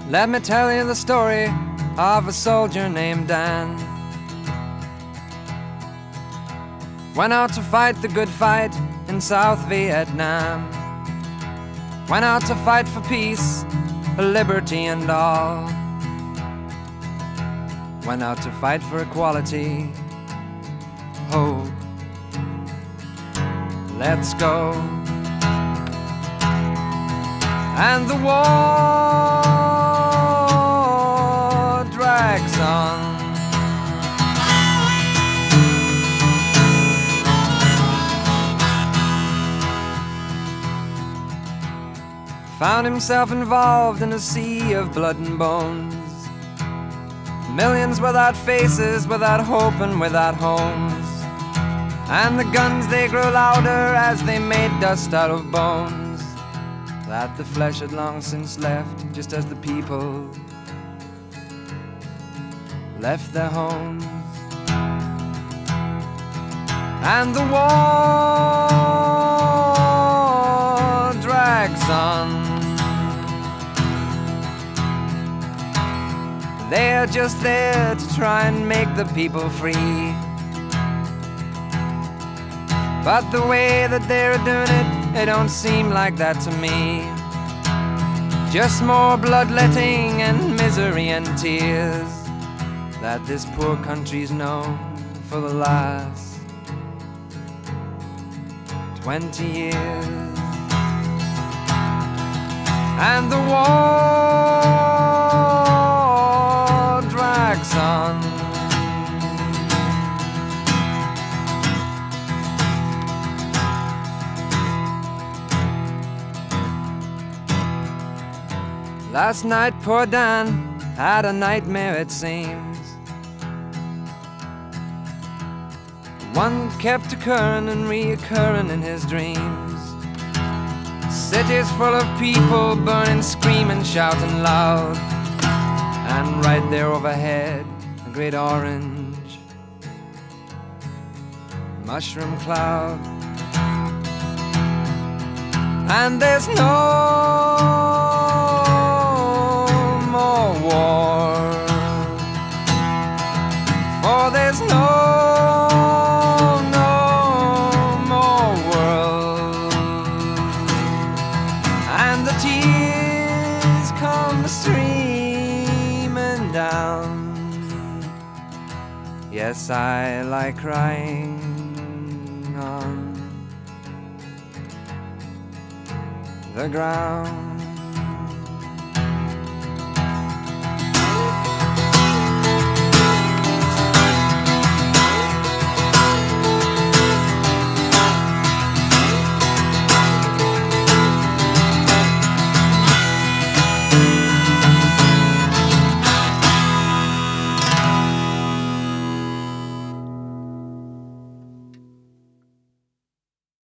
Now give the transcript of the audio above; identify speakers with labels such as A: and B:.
A: Let me tell you the story of a soldier named Dan. Went out to fight the good fight in South Vietnam. Went out to fight for peace, liberty and all. Went out to fight for equality, hope. Let's go. And the war drags on. Found himself involved in a sea of blood and bones. Millions without faces, without hope and without homes. And the guns, they grew louder as they made dust out of bones that the flesh had long since left, just as the people left their homes. And the war drags on. They're just there to try and make the people free. But the way that they're doing it, it don't seem like that to me. Just more bloodletting and misery and tears that this poor country's known for the last 20 years. And the war drags on. Last night poor Dan had a nightmare, it seems. One kept occurring and reoccurring in his dreams. Cities full of people burning, screaming, shouting loud. And right there overhead, a great orange mushroom cloud. And there's no more war, for there's no more world. And the tears come streaming down. Yes, I lie crying on the ground.